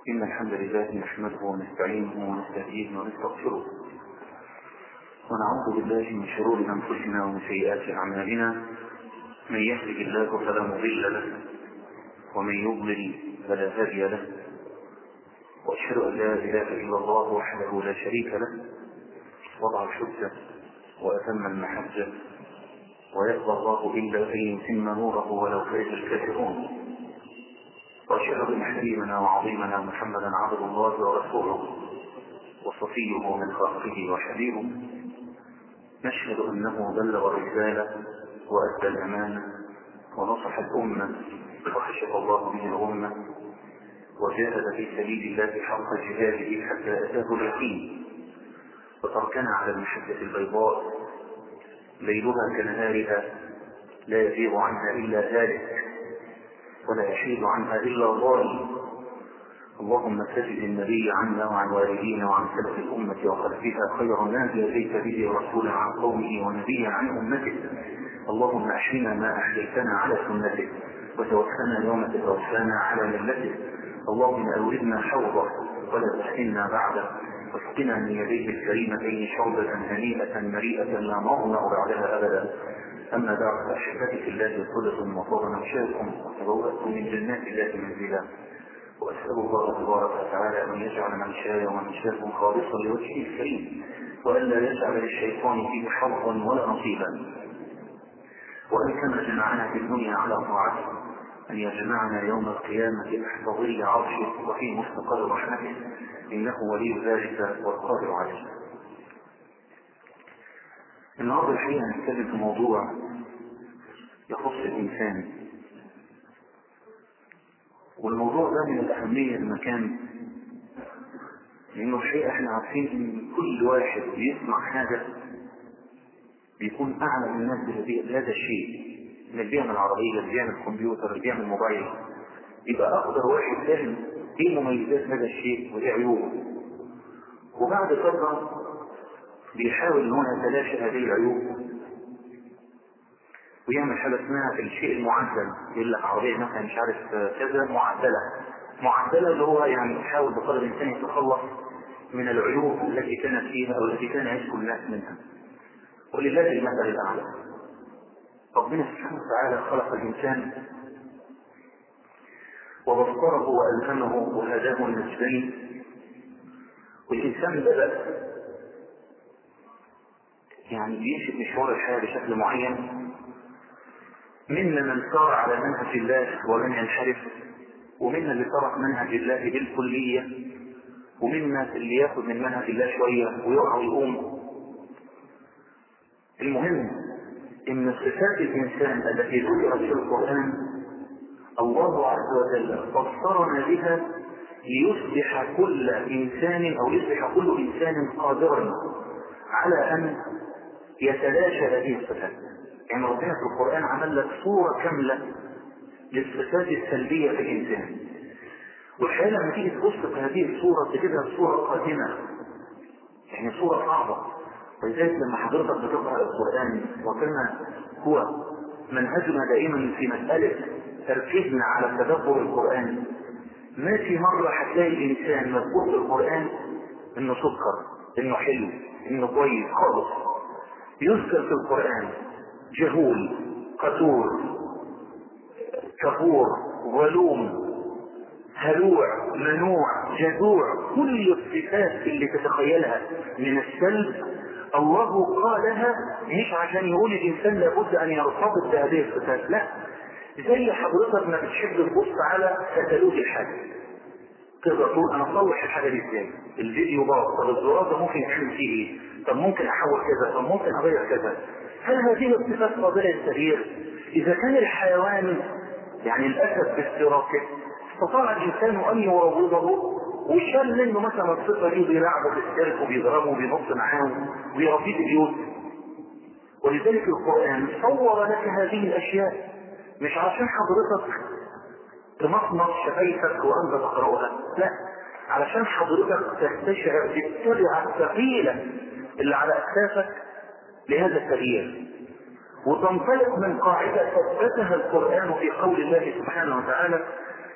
إن الحمد لله نحمده ونستعينه ونستهديه ونستغفره ونعوذ بالله من شرور أنفسنا ومن سيئات أعمالنا. من يهده الله فلا مضل له ومن يضلل فلا هادي له، وأشهد أن لا إله إلا الله وحده لا شريك له، وضع الحجة وأتم المحجة، ويرضى الله إلا أن يتم نوره ولو كره الكافرون. وأشهد أن حبيبنا وعظيمنا محمدا عبد الله ورسوله وصفيه من خلقه وحبيبه، نشهد أنه بلغ الرسالة وأدى الأمانة ونصح الأمة وكشف الله به الأمة وجاهد في سبيل الله حق جهاده حتى أتاه اليقين، وتركنا على المحجة البيضاء ليلها كنهارها لا يزيغ عنها إلا هالك ولا يحيد عنها إلا ضال. اللهم سجد النبي عنا وعن والدينا وعن سلف الأمة وخلفها خير ما جازيت به رسولا عن قومه ونبيا عن أمته. اللهم أحينا ما أحييتنا على سنته وتوفنا يوم تتوفانا على ملته. اللهم أوردنا حوضه ولا تحسنا بعده، واسقنا من يديه الكريمتين شربة هنيئة مريئة لا نظمأ بعدها أبدا. أما بعد، فأحبتي في الله صدق وطور نمشاكم وتبوأتم من جنات الله منزلا، وأسأل الله تبارك وتعالى أن يجعل منشاي ومنشاكم خالصا لوجهه الكريم، وألا يجعل للشيطان فيه حظا ولا نصيبا، وأن كما جمعنا في الدنيا على طاعته أن يجمعنا يوم القيامة تحت ظل عرشه وفي مستقر رحمته، إنه ولي ذلك والقادر عليه. النهارده الحقيقة هنتكلم في موضوع يخص الإنسان، والموضوع ده من الأهمية المكان، لأنه الحقيقة احنا عارفين إن كل واحد بيسمع حاجة بيكون أعلى من الناس بهذا الشيء، اللي بيعمل عربية، اللي بيعمل كمبيوتر، اللي بيعمل موبايل، يبقى أقدر واحد فاهم إيه مميزات هذا الشيء وإيه عيوبه، وبعد فترة بيحاول إن هو يتلاشى هذه العيوب ويعمل حاجة اسمها الشيء المعدل. يقول لك عربية مثلا مش عارف كذا معدلة اللي هو يعني يحاول بقدر الإنسان يتخلص من العيوب التي كانت فيها أو التي كان يشكو الناس منها. ولله المثل الأعلى. ربنا سبحانه وتعالى خلق الإنسان وبصره وألهمه وهداه النجدين، والإنسان بدأ يعني بيمشي مشوار الحياة بشكل معين، منا من سار على منهج الله ومن ينحرف، ومنا اللي ترك منهج الله بالكلية، ومنا اللي ياخذ من منهج الله شوية ويقع ويقوم. المهم ان صفات الانسان التي ذكرت في القرآن الله عز وجل بصرنا بها ليصبح كل انسان او يصبح كل انسان قادرا على ان يتلاشى هذه الصفات. يعني ربنا في القرآن عمل لك صورة كاملة للصفات السلبية في الإنسان، والحقيقة لما تيجي تبص في هذه الصورة تجدها صورة قاتمة، يعني صورة صعبة. ولذلك لما حضرتك بتقرأ القرآن، وكما هو منهجنا دائما في مسألة تركيزنا على تدبر القرآن، ما في مرة هتلاقي الإنسان مذكور في القرآن إنه سكر، إنه حلو، إنه كويس خالص. يذكر في القرآن جهول، قتور، كفور، ظلوم، هلوع، منوع، جذوع، كل الصفات اللي تتخيلها من السلب الله قالها مش عشان يقول الإنسان لابد أن يرتبط بهذه الصفات، لا. زي حضرتك ما بتحب تبص على كتالوج الحاجة، تقدر تقول أنا أصلح الحاجة دي إزاي؟ الفيديو باظ، طب الزرار ده ممكن يعمل فيه إيه؟ طب ممكن أحول كذا، طب ممكن أغير كذا. هل هذه الصفات قابلة للتغيير؟ إذا كان الحيوان يعني الأسد بافتراقه استطاع الإنسان أن يروضه ويشال منه مثلا الصفة دي وبيلعبه في السيرك وبيضربه وبينط معاه ويربيه في البيوت. ولذلك القرآن صور لك هذه الأشياء مش عشان حضرتك تمطمط شفايفك وأنت تقرأها، لا، علشان حضرتك تستشعر بالتبعة الثقيلة اللي على أكتافك لهذا التغيير، وتنطلق من قاعدة ثبتها القرآن في قول الله سبحانه وتعالى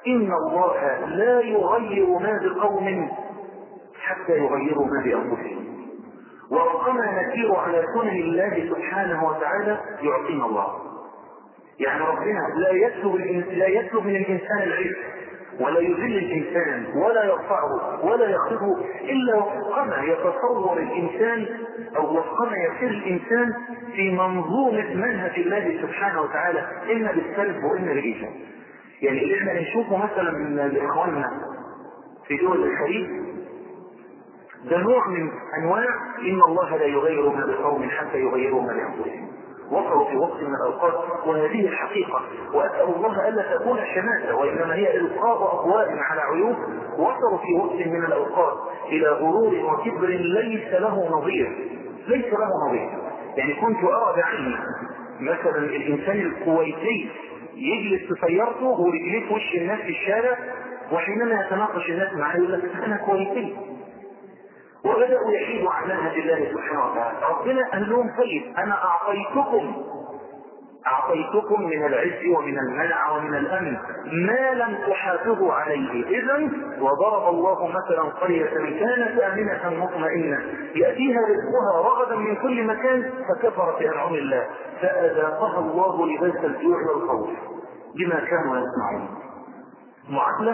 إن الله لا يغير ما بقوم حتى يغيروا ما بأنفسهم. وربما نسير على سنن الله سبحانه وتعالى يعطينا الله. يعني ربنا لا يطلب من الإنسان العلم ولا يذل الإنسان ولا يرفعه ولا يخفضه إلا وفقما يتصور الإنسان أو وفقما يسير الإنسان في منظومة منهج الله سبحانه وتعالى، إما بالسلب وإما بالإيجاب. يعني اللي احنا نشوفه مثلا من إخواننا في دول الخليج ده نوع من أنواع إن الله لا يغير ما بقوم حتى يغيروا ما بأنفسهم. وصلوا في وقت من الأوقات، وهذه الحقيقة، وأسأل الله ألا تكون شماتة وإنما هي إلقاء أضواء على عيوب. وصلوا في وقت من الأوقات إلى غرور وكبر ليس له نظير، ليس له نظير. يعني كنت أرى بعيني مثلا الإنسان الكويتي يجلس في سيارته ورجليه في وش الناس في الشارع، وحينما يتناقش الناس معه يقول لك أنا كويتي، وبدأوا يحيدوا عن منهج الله سبحانه وتعالى. ربنا قال لهم طيب أنا أعطيتكم من العز ومن المنع ومن الأمن ما لم تحافظوا عليه. إذن وضرب الله مثلا قرية كانت آمنة مطمئنة يأتيها رزقها رغدا من كل مكان فكفرت بأنعم الله فأذاقها الله لباس الجوع والخوف بما كانوا يصنعون. معادلة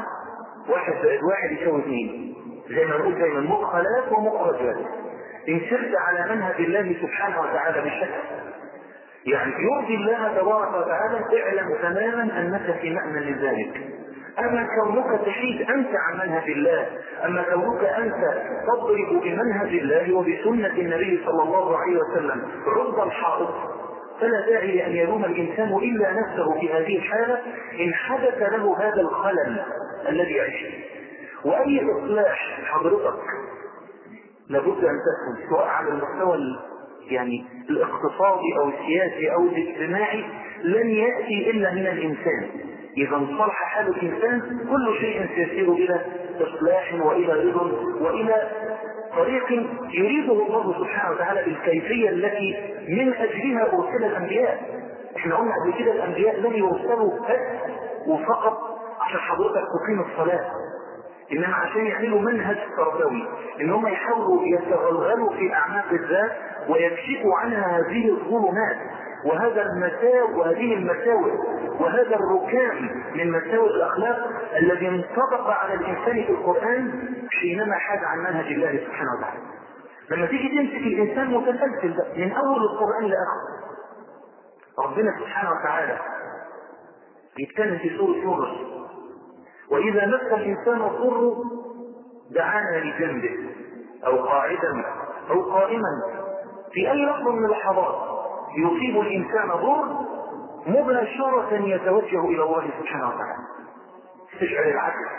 1+1=2، زي ما نقول دايما مدخلات ومخرجات. إن سرت على منهج الله سبحانه وتعالى بشكل يعني يرضي الله تبارك وتعالى اعلم تماما أنك في مأمن من ذلك. أما كونك تحيد أنت عن منهج الله، أما كونك أنت تضرب بمنهج الله وبسنة النبي صلى الله عليه وسلم رب الحائط، فلا داعي لأن يلوم الإنسان إلا نفسه في هذه الحالة إن حدث له هذا الخلل الذي يعيش. وأي إصلاح حضرتك لابد أن تكون سواء على المستوى يعني الاقتصادي أو السياسي أو الاجتماعي لن يأتي إلا من الإنسان. إذا انصلح حال الإنسان كل شيء سيسير إلى إصلاح وإلى رضا وإلى طريق يريده الله سبحانه وتعالى بالكيفية التي من أجلها أرسل الأنبياء. احنا قلنا قبل كده الأنبياء لم يرسلوا بس وفقط عشان حضرتك تقيم الصلاة، إنما عشان يعملوا منهج تربوي، إن هم يحاولوا يتغلغلوا في أعماق الذات ويكشفوا عنها هذه الظلمات وهذا المساوئ وهذه المساوئ وهذا الركام من مساوئ الأخلاق الذي انطبق على الإنسان في القرآن حينما حاد عن منهج الله سبحانه وتعالى. لما تيجي تمسك الإنسان متسلسل من أول القرآن لآخره، ربنا سبحانه وتعالى يتكلم في سورة يونس وإذا مس الإنسان الضر دعانا لجنبه أو قاعدا أو قائما. في أي لحظة من اللحظات يصيب الإنسان ضر مباشرة يتوجه إلى الله سبحانه وتعالى، يستشعر العجز،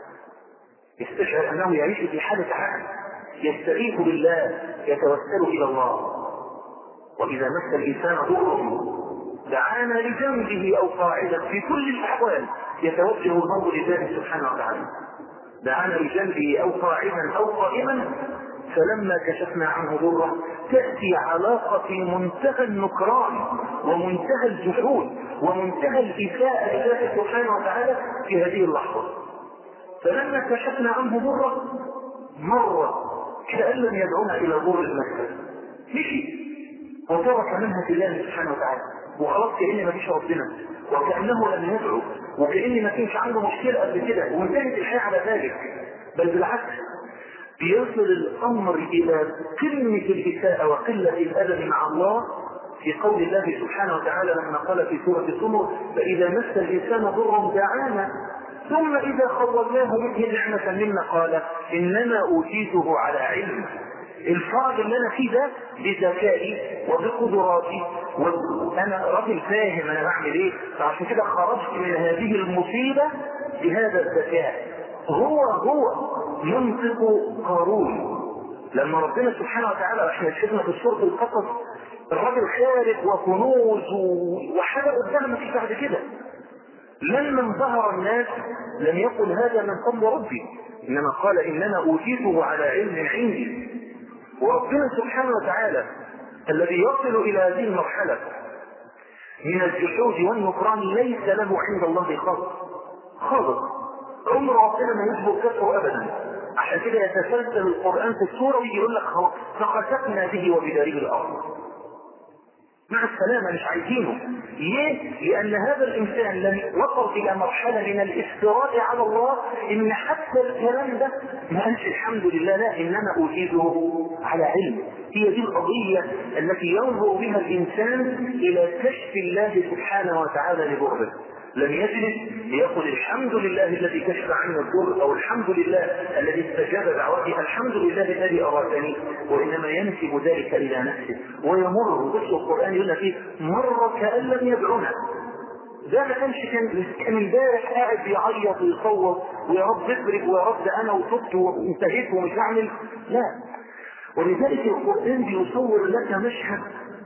يستشعر أنه يعيش في حالة عجز، يستغيث بالله، يتوسل إلى الله. وإذا مس الإنسان ضر دعانا لجنبه أو قاعدا، في كل الأحوال يتوجه المرء لله سبحانه وتعالى. دعانا لجنبه أو قاعدا أو قائما فلما كشفنا عنه ضره تأتي علاقة في منتهى النكران ومنتهى الجحود ومنتهى الإساءة لله سبحانه وتعالى في هذه اللحظة. فلما كشفنا عنه ضره مرة كأن لم يدعونا إلى ضر المسجد، مشي وترك منهج الله سبحانه وتعالى وخلاص كأن ما فيش ربنا وكأنه لم يدعو وكأن ما كانش عنده مشكلة قبل كده وانتهت الحياة على ذلك. بل بالعكس بيصل الأمر إلى قمة الإساءة وقلة الأدب مع الله في قول الله سبحانه وتعالى لما قال في سورة الزمر فإذا مس الإنسان ضر دعانا ثم إذا خولناه به نعمة منا قال إنما أوتيته على علم. الفرق اللي أنا فيه ده بذكائي وبقدراتي وأنا راجل فاهم أنا بعمل إيه، فعشان كده خرجت من هذه المصيبة بهذا الذكاء. هو منطق قارون لما ربنا سبحانه وتعالى احنا شفنا في سورة القصص الراجل خارج وكنوز وحاجة قدامه مفيش بعد كده. لما انظهر الناس لم يقل هذا من فضل ربي، انما قال انما اوتيته على علم عندي. وربنا سبحانه وتعالى الذي يصل الى هذه المرحلة من الجحود والنكران ليس له عند الله خالص. عمر ربنا ما يجبر كفره ابدا. عشان كده يتسلسل القرآن في السورة ويجي يقول لك فخسفنا به وبداره الارض. مع السلامة، مش عايزينه. ليه؟ لأن هذا الإنسان لم وصل إلى مرحلة من الافتراء على الله إن حتى الكلام ده ما قالش الحمد لله، لا، إنما أوتيته على علم. هي دي القضية التي ينظر بها الإنسان إلى كشف الله سبحانه وتعالى لبعده. لم يجلس ليقل الحمد لله الذي كشف عني الضر، او الحمد لله الذي استجاب دعوتي، الحمد لله الذي ارادني، وانما ينسب ذلك الى نفسه ويمر. بص القران يقول لك ايه؟ مر كان لم يدعنا. ده ما كانش كان امبارح قاعد بيعيط ويصوت ويا رب اضرب ويا رب انا وتبت وانتهيت ومش هعمل، لا. ولذلك القران بيصور لك مشهد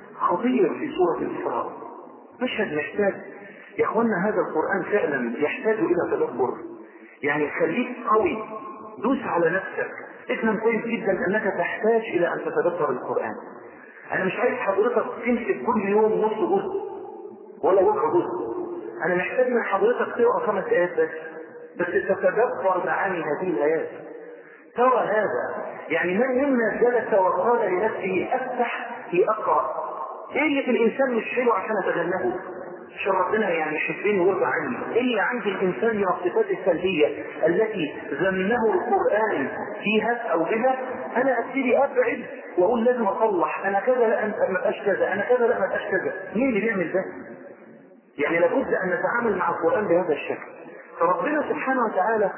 خطير في سوره الاسراء، مشهد محتاج يا اخوانا، هذا القرآن فعلا يحتاج الى تدبر. يعني خليك قوي، دوس على نفسك، افهم كويس جدا انك تحتاج الى ان تتدبر القرآن. انا مش عايز حضرتك تمسك كل يوم نص جزء ولا ربع جزء، انا محتاج من حضرتك تقرا 5 آيات بس تتدبر معاني هذه الايات. ترى هذا يعني من منا جلس وقال لنفسه افتح لاقرا، ايه اللي في الانسان مش حلو عشان اتجنبه؟ عشان ربنا يعني يحبني ويرضى عني. ايه اللي عند الانسان من الصفات السلبيه التي ذمه القران فيها او بها؟ انا ابتدي ابعد واقول لازم اصلح، انا كذا لا ما ابقاش كذا، انا كذا لا ما ابقاش كذا. مين اللي بيعمل ده؟ يعني لابد ان نتعامل مع القران بهذا الشكل. فربنا سبحانه وتعالى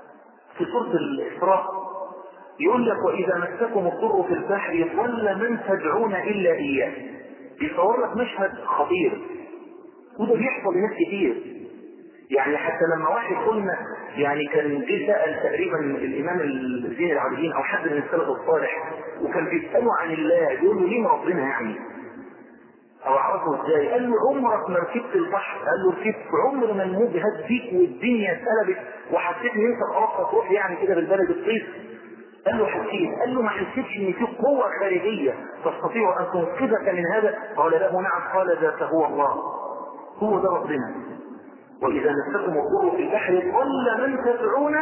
في سوره الاسراء يقول لك واذا مسكم الضر في البحر ضل من تدعون الا اياه. بيصور لك مشهد خطير، وده بيحصل لناس كتير. يعني حتى لما واحد قلنا يعني كان جه سأل تقريبا الامام زين العابدين او حد من السلف الصالح، وكان بيسأله عن الله، يقول له ليه ربنا يعني او اعرفه ازاي؟ قال له عمرك ما ركبت البحر؟ قال له ركبت. عمر ما الموج هد فيك والدنيا اتقلبت وحسيت ان انت خلاص هتروح يعني كده بالبلد الطيف؟ قال له حسيت. قال له ما حسيتش ان في قوه خارجيه تستطيع ان تنقذك من هذا؟ قال له نعم. قال ذاك هو الله، هو ده ربنا. واذا مسكم الضر في البحر ضل من تدعون،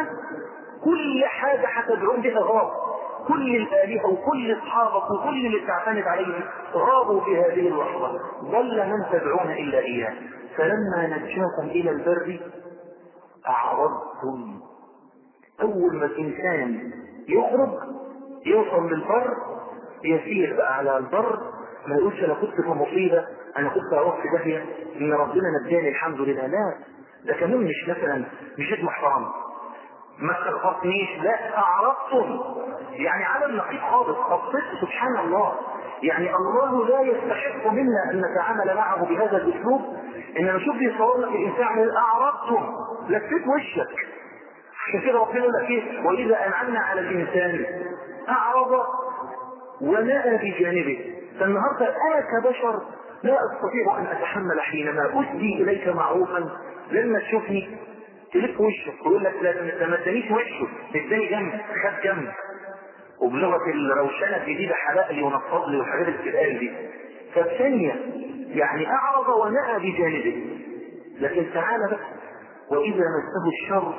كل حاجه هتدعون بها غاب، كل الالهه وكل اصحابك وكل اللي بتعتمد عليهم غابوا في هذه اللحظه. ضل من تدعون الا اياه، فلما نجاكم الى البر اعرضتم. اول ما الانسان يخرج يوصل للبر يسير بقى على البر، ما يقولش انا كنت في مصيبه، انا كنت هروح في داهيه، ان ربنا نجاني الحمد لله. لا، ده كمان مش مثلا مشيت محترم ما استغفرتنيش، لا، اعرضتم. يعني على النقيض خالص، قصدت سبحان الله. يعني الله لا يستحق منا ان نتعامل معه بهذا الاسلوب. انما شوف بيصور لك الانسان اعرضتم، لفيت وشك. عشان كده ربنا يقول لك ايه؟ واذا انعمنا على الانسان اعرض ونأى بجانبه. فالنهارده انا كبشر لا استطيع ان اتحمل حينما اسدي اليك معروفا لما تشوفني تلف وشك ويقول لك لا ما تدانيش وشه، اداني جنب، خد جنب، وبلغه الروشنه الجديده حلق لي ونفض لي والحاجات اللي بتتقال دي. فالثانيه يعني اعرض ونأى بجانبه. لكن تعالى بقى واذا مسه الشر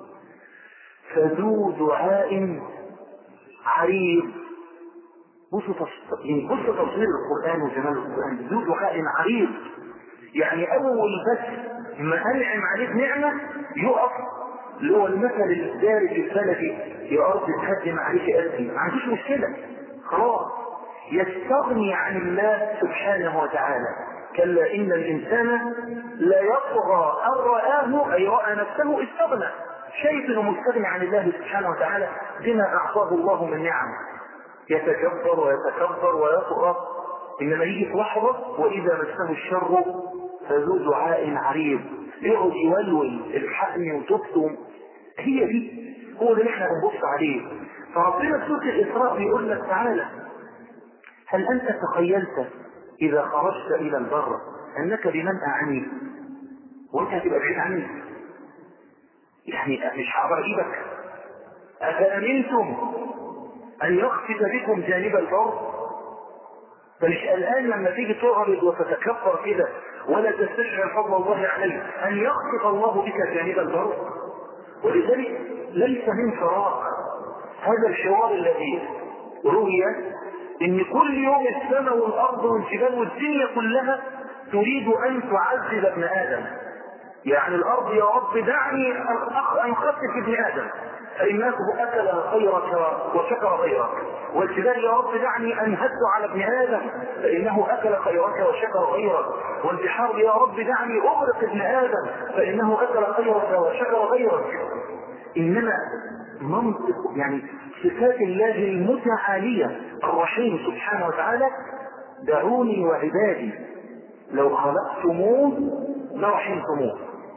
فذو دعاء عريض. بص تصوير القرآن وجمال القرآن، ذو دعاء عريض. يعني أول بس ما أنعم عليك نعمة يقف، اللي هو المثل الدارج البلدي، يا أرض تهدم عليك أسري، ما عندوش مشكلة خلاص، يستغني عن الله سبحانه وتعالى. كلا إن الإنسان لا يطغى أن رآه، أي رأى نفسه استغنى، شايف انه مستغني عن الله سبحانه وتعالى بما اعطاه الله من نعم، يتجبر ويتكبر ويطغى. انما يجي في لحظه واذا مسه الشر فذو دعاء عريض، يقعد يولول الحقني وتبتم. هي دي، هو ده اللي احنا بنبص عليه. فربنا في سوره الاسراء بيقول لك تعالى هل انت تخيلت اذا خرجت الى البر انك بمن اعنيت وانت هتبقى بعيد عني؟ يعني مش هقدر اجيبك. افامنتم ان يخسف بكم جانب البر؟ فمش الان لما تيجي تعرض وتتكبر كده ولا تستشعر فضل الله عليك ان يخسف الله بك جانب البر؟ ولذلك ليس من فراغ هذا الحوار الذي روي ان كل يوم السماء والارض والجبال والدنيا كلها تريد ان تعذب ابن ادم. يعني الارض يا رب دعني ان اخفف ابن ادم فانه اكل خيرك وشكر غيرك، والجبال يا رب دعني ان هد على ابن ادم فانه اكل خيرك وشكر غيرك، والبحار يا رب دعني اغرق ابن ادم فانه اكل خيرك وشكر غيرك. انما منطق يعني صفات الله المتعاليه الرحيم سبحانه وتعالى دعوني وعبادي لو خلقتموه لرحمتموه.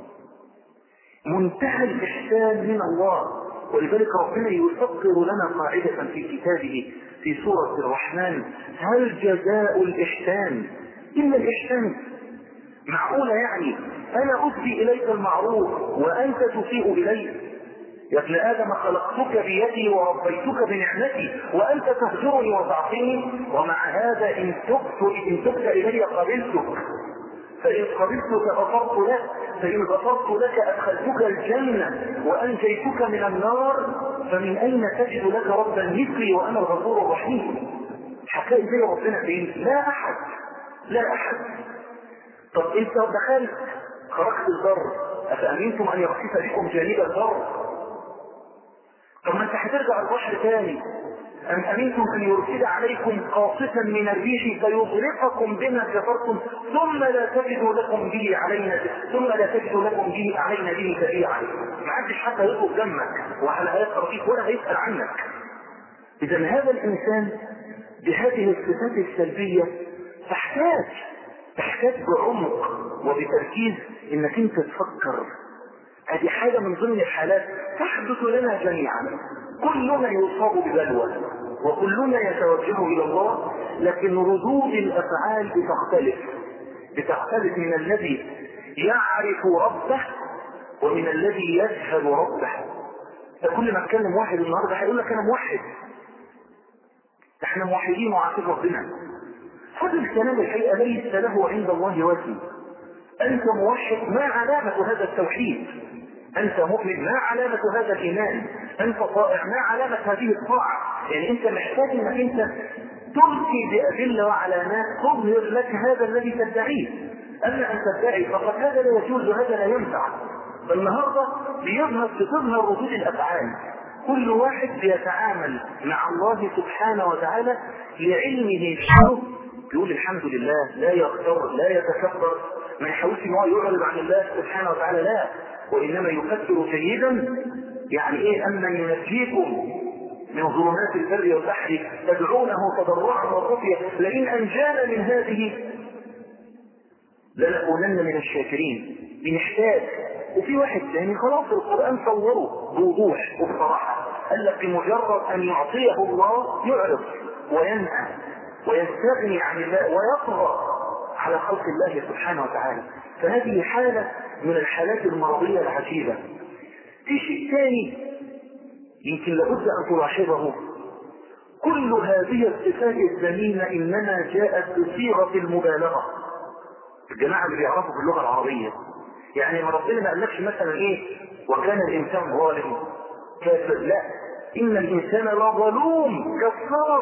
منتهى الإحسان من الله. ولذلك ربنا يفكر لنا قاعدة في كتابه في سورة الرحمن: هل جزاء الإحسان إلا الإحسان؟ معقولة يعني أنا أسدي إليك المعروف وأنت تسيء إلي؟ يا ابن آدم خلقتك بيدي وربيتك بنعمتي وأنت تهجرني وتعصيني، ومع هذا إن تبت إلي قبلتك، فإن قبلتك غفرت لك، فإن غفرت لك أدخلتك الجنة وأنجيتك من النار، فمن أين تجد لك ربا مثلي وأنا الغفور الرحيم؟ حكاية زي ربنا فين؟ لا أحد، لا أحد. طب أنت دخلت خرجت البر، أفأمنتم أن يخسف بكم جانب البر؟ طب ما أنت هترجع البحر تاني. أم أمنتم أن يرسل عليكم قاصفا من الريح فيغرقكم بما كفرتم ثم لا تجدوا لكم به علينا به تبيعا؟ ما حدش حتى يطلب دمك وعلى هيسأل فيك ولا هيسأل عنك. إذا هذا الإنسان بهذه الصفات السلبية تحتاج بعمق وبتركيز إنك أنت تفكر. هذه حاجة من ضمن الحالات تحدث لنا جميعا. كلنا يصاب ببلوى وكلنا يتوجه إلى الله، لكن ردود الأفعال بتختلف من الذي يعرف ربه ومن الذي يجهل ربه. فكل ما اتكلم واحد النهارده هيقول لك أنا موحد، احنا موحدين وعارفين ربنا. هذا الكلام الحقيقة ليس له عند الله وزن. أنت موحد، ما علامة هذا التوحيد؟ أنت مؤمن، ما علامة هذا الإيمان؟ أنت طائع، ما علامة هذه الطاعة؟ يعني أنت محتاج أنك أنت تلقي بأدلة وعلامات تظهر لك هذا الذي تدعيه. أما أن تدعي فقط هذا لا يجوز وهذا لا ينفع. فالنهارده بتظهر ردود الأفعال. كل واحد بيتعامل مع الله سبحانه وتعالى لعلمه شنو، يقول الحمد لله، لا يغتر، لا يتكبر، ما يحاولش ان هو يعرض عن الله سبحانه وتعالى، لا، وانما يفكر جيدا. يعني ايه؟ اما ينجيكم من ظلمات البر والبحر تدعونه تضرعا وخفيا لئن انجانا من هذه لنكونن من الشاكرين. بنحتاج. وفي واحد ثاني خلاص القرآن صوره بوضوح وبصراحة، قال لك بمجرد ان يعطيه الله يعرض وينهى ويستغني عن الله ويطغى على خلق الله سبحانه وتعالى. فهذه حالة من الحالات المرضية العجيبة. في شيء ثاني يمكن لابد أن تلاحظه: كل هذه الصفات الذميمة إنما جاءت بصيغة المبالغة. الجماعة اللي بيعرفوا في اللغة العربية، يعني ما ربنا ما قالكش مثلا ايه وكان الإنسان ظالم كافر، لا، إن الإنسان لظلوم كفار.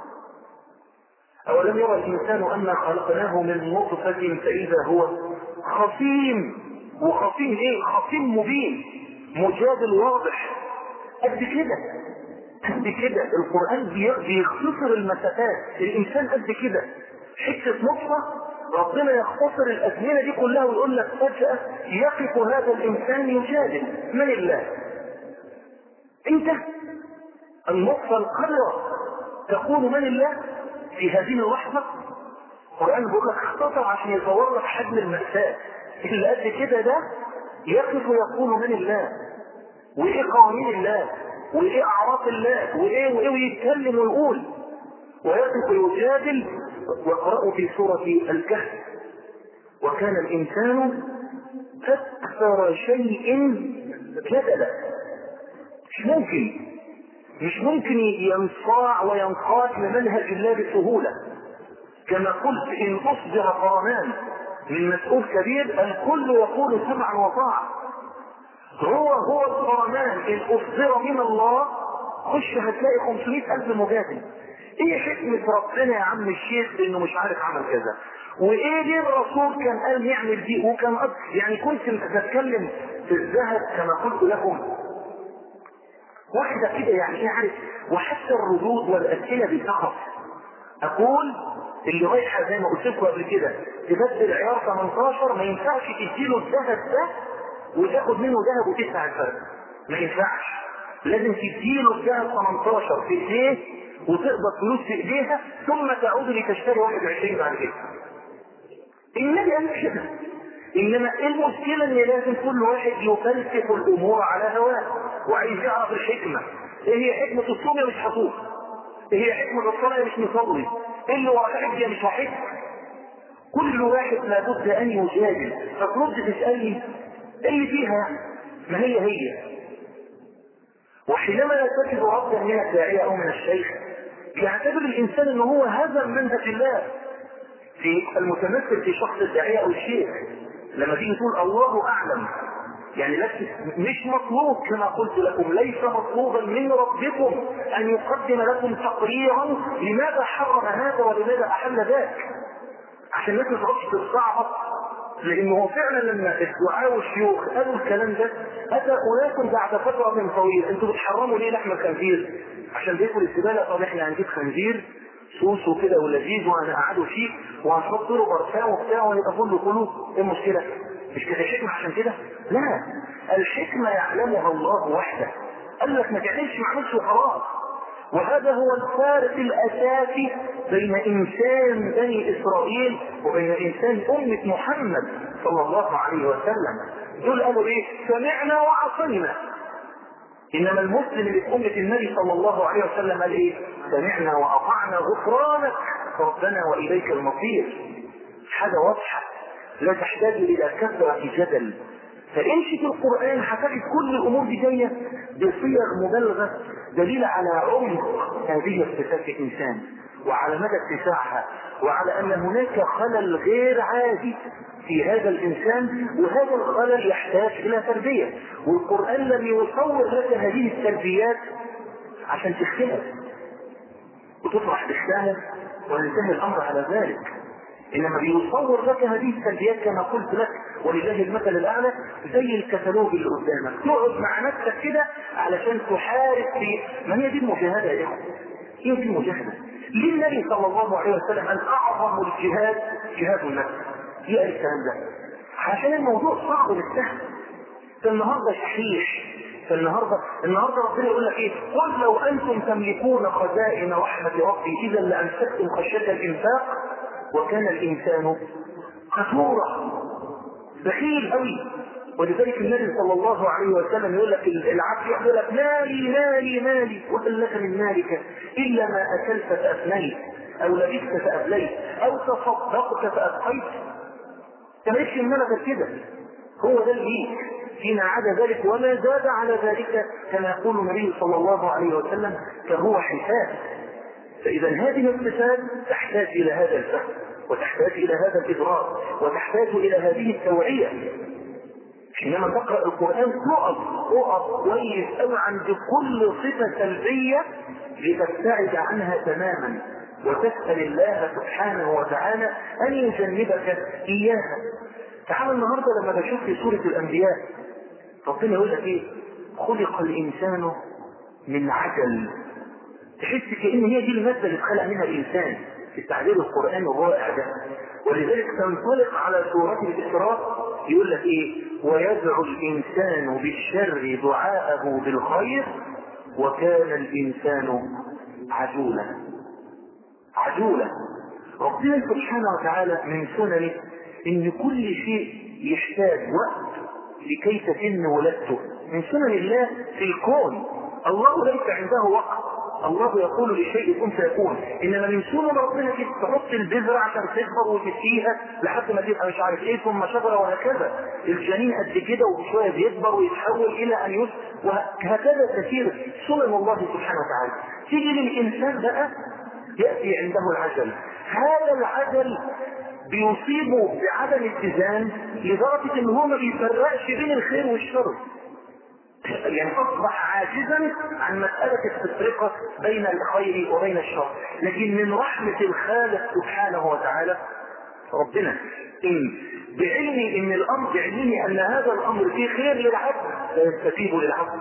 أولم يرى الإنسان أنا خلقناه من نطفة فإذا هو خصيم. وخصيم ايه؟ خصيم مبين، مجادل واضح. قد كده القرآن بيختصر المسافات. الإنسان قد كده حتة نطفة، ربنا يختصر الأزمنة دي كلها ويقول لك فجأة يقف هذا الإنسان يجادل من الله. انت النطفة القذرة تقول من الله في هذه اللحظة. القرآن بيقول لك اختصر عشان يصور لك حجم المأساة. اللي قد كده ده يقف ويقول من الله، وايه قوانين الله، وايه اعراف الله، وايه ويتكلم ويقول ويقف ويجادل. وقرأوا في سورة الكهف: وكان الإنسان أكثر شيء جدلا. مش ممكن ينصاع وينقاد لمنهج الله بسهولة. كما قلت إن أصدر قرنان من مسؤول كبير الكل يقول سمعا وطاعة. هو البرلمان ان اصدر من الله، خش هتلاقي 500,000 مجادل. ايه حكمة ربنا يا عم الشيخ انه مش عارف عمل كذا؟ وايه ليه الرسول كان قال يعمل دي وكان يعني كنت بتكلم في الذهب كما قلت لكم واحدة كده يعني ايه عارف، وحتى الردود والاسئلة بتقف. اقول اللي رايحة زي ما قلت لكم قبل كده تبدل عيار 18 ما ينفعش تديله الذهب ده وتاخد منه ذهب وتدفع الفرق، ما ينفعش. لازم تديله الذهب 18 في ايديه وتقبض فلوس في ايديها ثم تعود لتشتري 21 بعد كده. النبي قال كده. انما المشكله ان لازم كل واحد يفلسف الامور على هواه وعايز يعرف الحكمه. ايه هي حكمه الصوم؟ مش هصوم. ايه هي حكمه الصلاه؟ مش نصلي. ايه اللي ورا حجه؟ مش هحج. كل واحد لابد ان يجادل. فترد تسالني ايه اللي فيها؟ ما هي وحينما لا تجد ردا من الداعيه او من الشيخ يعتبر الانسان ان هو هذا منهج الله في المتمثل في شخص الداعيه او الشيخ. لما تيجي تقول الله اعلم يعني مش مطلوب كما قلت لكم، ليس مطلوبا من ربكم ان يقدم لكم تقريرا لماذا حرم هذا ولماذا احل ذاك عشان الناس ما تقعدش تتصعب. لانه فعلا لما الدعاء والشيوخ قالوا الكلام ده اتى اناس بعد فتره من طويل انتوا بتحرموا ليه لحم الخنزير؟ عشان بياكل الزباله. طب احنا هنجيب خنزير سوس وكده ولذيذ وهنقعده فيه وهنحط له برفان وبتاع وهيبقى كله قلوب. ايه المشكله؟ مش كده حكمه عشان كده؟ لا، الحكمه يعلمها الله وحده. قال لك ما تعملش معلش وخلاص. وهذا هو الفارق الاساسي بين انسان بني اسرائيل وبين انسان امه محمد صلى الله عليه وسلم. دول قالوا ايه؟ سمعنا وعصينا. انما المسلم اللي في امه النبي صلى الله عليه وسلم قال ايه؟ سمعنا واطعنا غفرانك ربنا واليك المصير. حاجه واضحه لا تحتاج الى كثره جدل. فامشي في القرآن هتجد كل الامور دي جايه بصيغ مبالغه دليل على عمق هذه الصفات الانسان وعلى مدى اتساعها وعلى ان هناك خلل غير عادي في هذا الانسان، وهذا الخلل يحتاج الى تربيه. والقرآن لم يصور لك هذه التربيات عشان تختلف وتفرح بالشاهد وينتهي الامر على ذلك، انما بيصور لك هذه السلبيات كما قلت لك ولله المثل الاعلى زي الكتالوج اللي قدامك. تقعد مع نفسك كده علشان تحارب في ما هي دي المجاهده يا اخوه. هي دي المجاهده. ليه النبي صلى الله عليه وسلم ان اعظم الجهاد جهاد النفس؟ ليه قال الكلام ده؟ عشان الموضوع صعب للسهل. فالنهارده شحيح. فالنهارده ربنا يقول لك ايه؟ قل لو انتم تملكون خزائن رحمه ربي اذا لامسكتم خشيه الانفاق وكان الانسان قتورا. بخيل قوي. ولذلك النبي صلى الله عليه وسلم يقول لك العبد يقول لك مالي مالي مالي وهل لك من مالك الا ما اكلت فافنيت او لبست فابليت او تصدقت فابقيت. تملكش من مالك كده. هو ده اللي فيما عدا ذلك وما زاد على ذلك كما يقول النبي صلى الله عليه وسلم كهو حساب. فإذا هذه الصفات تحتاج إلى هذا الفهم وتحتاج إلى هذا الإدراك وتحتاج إلى هذه التوعية. حينما تقرأ القرآن تقف كويس أوي عند كل صفة سلبية لتبتعد عنها تماما وتسأل الله سبحانه وتعالى أن يجنبك إياها. تعال النهاردة لما بشوف في سورة الأنبياء ربنا يقول لك إيه؟ خلق الإنسان من عجل. تحس كأن هي دي المادة اللي اتخلق منها الإنسان في التعبير القرآني الرائع ده. ولذلك تنطلق على سورة الإسراء يقول لك إيه؟ ويدعو الإنسان بالشر دعاءه بالخير وكان الإنسان عجولا. عجولا. ربنا سبحانه وتعالى من سننه إن كل شيء يحتاج وقت لكي تتم ولادته. من سنن الله في الكون. الله ليس عنده وقت. الله يقول لشيء كن فيكون. انما من سنن ربنا كده تحط البذره عشان تكبر وتسقيها لحد ما تبقى مش عارف ايه ثم شجره وهكذا. الجنين قد كده وشويه بيكبر ويتحول الى ان يسقى وهكذا كثير سنن الله سبحانه وتعالى. تيجي للانسان بقى ياتي عنده العجل. هذا العجل بيصيبه بعدم اتزان لدرجه ان هو ما بيفرقش بين الخير والشر. يعني اصبح عاجزا عن مسألة التفرقة بين الخير وبين الشر. لكن من رحمة الخالق سبحانه وتعالى ربنا إن بعلمي ان الامر بعلمه ان هذا الامر فيه خير للعبد فيستجيب للعبد،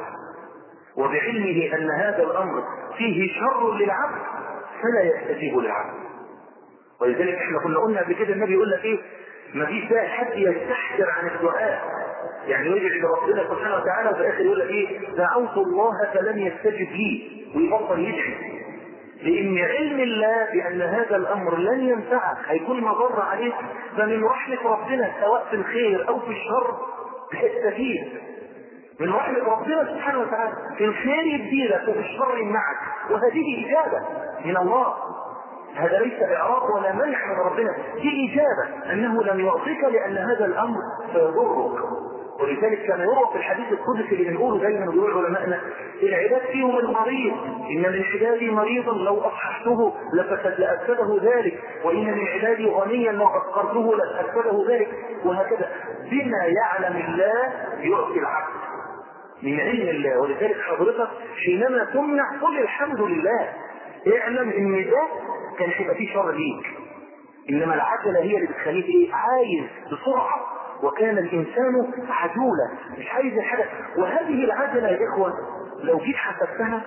وبعلمه ان هذا الامر فيه شر للعبد فلا يستجيب للعبد. ولذلك احنا كنا قلنا قبل كده النبي يقول لك ايه؟ ما فيش بقى حد يستحسر عن الدعاء، يعني يدعي لربنا سبحانه وتعالى وفي الاخر يقول لك ايه؟ دعوت الله فلم يستجب لي، ويبطل يدعي. لان علم الله بان هذا الامر لن ينفعك، هيكون مضر عليك، فمن رحمة ربنا سواء في الخير او في الشر تستفيد. من رحمة ربنا سبحانه وتعالى في الخير يديلك وفي الشر يمنعك، وهذه اجابة من الله. هذا ليس اعراض ولا منع من ربنا، دي اجابة انه لم يعطيك لان هذا الامر سيضرك. ولذلك كان يروى في الحديث القدسي اللي بنقوله دايما ويقول علماءنا: العباد فيهم المريض، ان من عبادي مريضا لو اصححته لافسده ذلك، وان من عبادي غنيا لو افقرته لافسده ذلك، وهكذا. بما يعلم الله يعطي العبد من علم الله. ولذلك حضرتك حينما تمنع قل الحمد لله، اعلم ان ده كان هيبقى فيه شر ليك، انما العجله هي اللي بتخليك ايه؟ عايز بسرعه، وكان الانسان عجولا مش عايز الحاجه. وهذه العجله يا اخوه لو جيت حسبتها،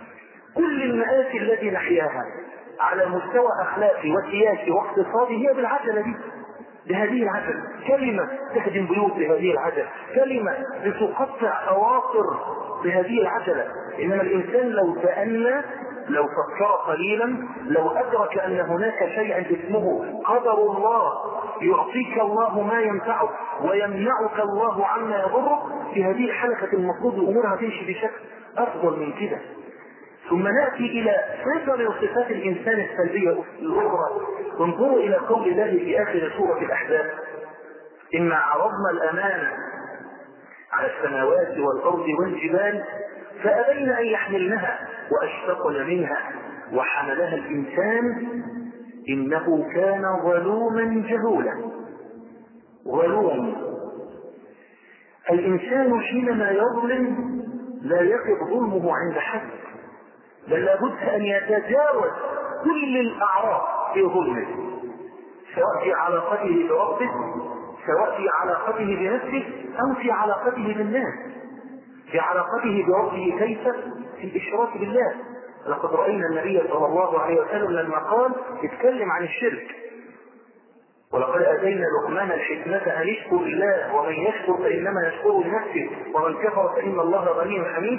كل المآسي التي نحياها على مستوى اخلاقي وسياسي واقتصادي هي بالعجله دي، بهذه العجله. كلمه تهدم بيوت بهذه العجله، كلمه بتقطع اواصر بهذه العجله. انما الانسان لو تأنى، لو فكر قليلا، لو ادرك ان هناك شيئا اسمه قدر الله، يعطيك الله ما ينفعك ويمنعك الله عما يضرك، في هذه الحلقة المفروض الامور هتمشي بشكل افضل من كده. ثم نأتي الى صفة من صفات الانسان السلبية الاخرى. انظروا الى قول الله في اخر سورة الاحزاب: إنا عرضنا الأمانة على السماوات والأرض والجبال فأبين أن يحملنها وأشفقن منها وحملها الإنسان إنه كان ظلوما جهولا. ظلوم، الإنسان حينما يظلم لا يقف ظلمه عند حد، بل لابد أن يتجاوز كل الأعراض في ظلمه، سواء في علاقته بربه، سواء في علاقته بنفسه، أو في علاقته بالناس. في علاقته بربه كيف؟ في الإشراك بالله. لقد رأينا النبي صلى الله عليه وسلم لما قال اتكلم عن الشرك: ولقد آتينا لقمان الحكمة أن يشكر الله ومن يشكر فإنما يشكر لنفسه ومن كفر فإن الله غني حميد.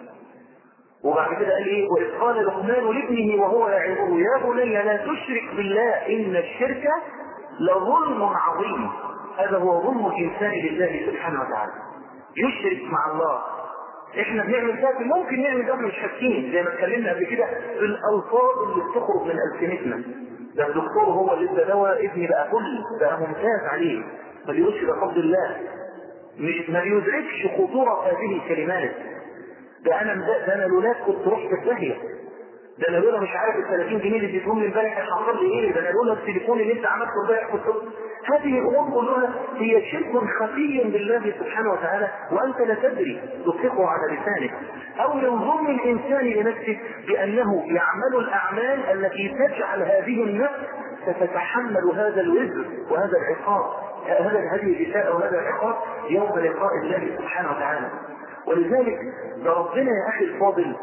وبعد كده قال ايه؟ وإذ قال لقمان لابنه وهو يعظه يا بني لا تشرك بالله إن الشرك لظلم عظيم. هذا هو ظلم الإنسان لله سبحانه وتعالى، يشرك مع الله. احنا بنعمل ده، ممكن نعمل ده مش حاسين، زي ما اتكلمنا قبل كده في الألفاظ اللي بتخرج من ألسنتنا. ده الدكتور هو اللي ادى دواء ابني بقى بقى ممتاز عليه، ما بيقولش بفضل الله، ما بيدركش خطورة هذه الكلمات. ده انا لولاك كنت رحت في داهية، ده انا لولا مش عارف ال 30 جنيه اللي اديتهم لي امبارح حصل لي ايه، ده انا لولا التليفون اللي انت عملته امبارح كنت. هذه الامور كلها هي شرك خفي بالله سبحانه وتعالى وانت لا تدري، تطلقه على لسانك. او من ظلم الانسان لنفسه بانه يعمل الاعمال التي تجعل هذه النفس ستتحمل هذا الوزر وهذا العقاب، هذه الإساءة وهذا العقاب يوم لقاء الله سبحانه وتعالى. ولذلك ده ربنا يا اخي الفاضل